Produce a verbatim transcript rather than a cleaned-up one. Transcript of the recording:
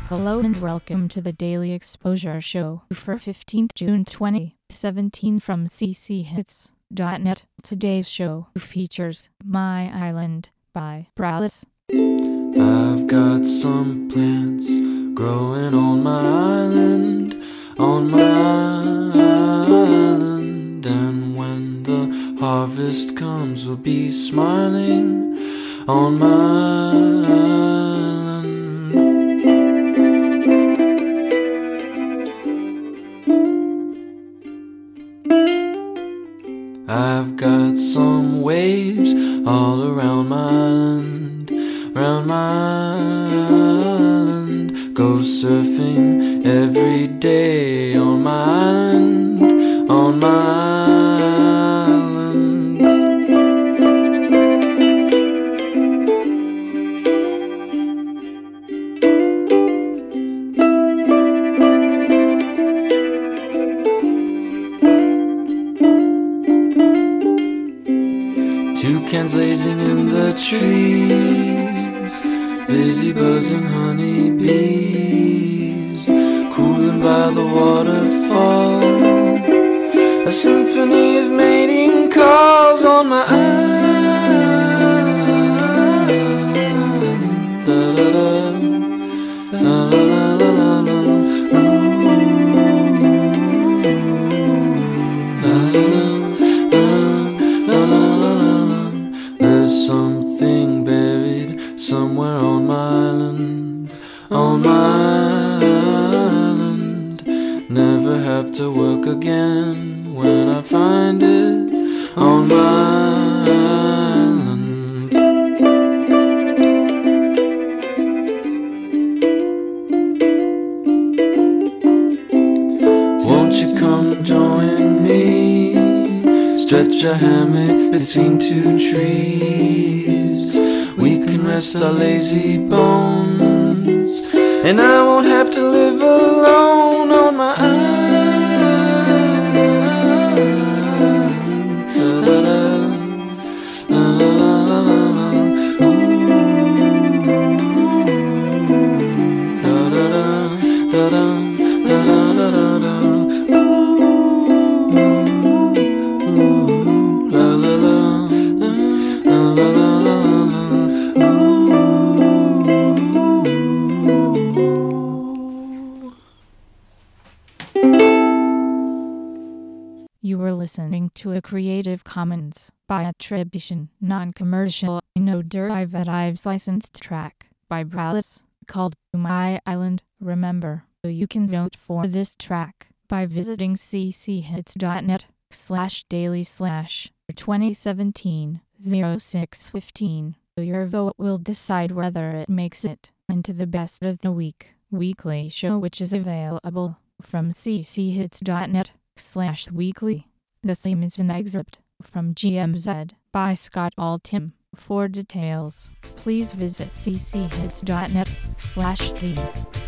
Hello and welcome to the Daily Exposure Show for fifteenth June twenty seventeen from c c hits dot net. Today's show features My Island by Brallis. I've got some plants growing on my island, on my island, and when the harvest comes we'll be smiling on my island. I've got some waves all around my island, round my island. Go surfing every day on my island, on my island. Toucans lazing in the trees, busy buzzing honeybees, cooling by the waterfall, a symphony of mating calls on my island. Da, da, da. La, la, la, la, la, la. Ooh. La, la, la. There's something buried somewhere on my island, on my island. Never have to work again when I find it on my island. Won't you come join me? Stretch a hammock between two trees. We can rest our lazy bones, and I won't have to live alone on my island. La, la, la, la, la, la, la, la. Ooh. La, la, la, la, la, la, la, la, la. You were listening to a Creative Commons by attribution, non-commercial, no derivatives licensed track by Brallis called My Island. Remember, you can vote for this track by visiting c c hits dot net slash daily slash twenty seventeen oh six fifteen. Your vote will decide whether it makes it into the best of the week weekly show, which is available from c c hits dot net slash weekly. The theme is an excerpt from G M Z by Scott Altham. For details, please visit c c hits dot net slash theme.